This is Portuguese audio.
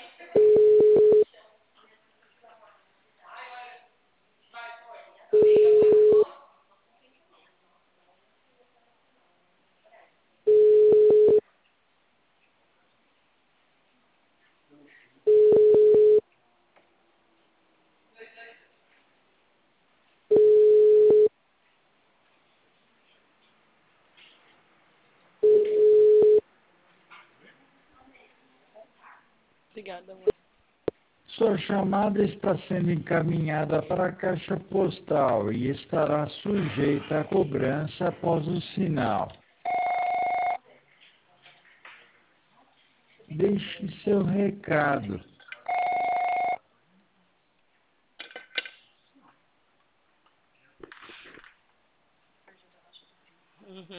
Obrigada, mãe. Sua chamada está sendo encaminhada para a caixa postal e estará sujeita a cobrança após o sinal. Deixe seu recado.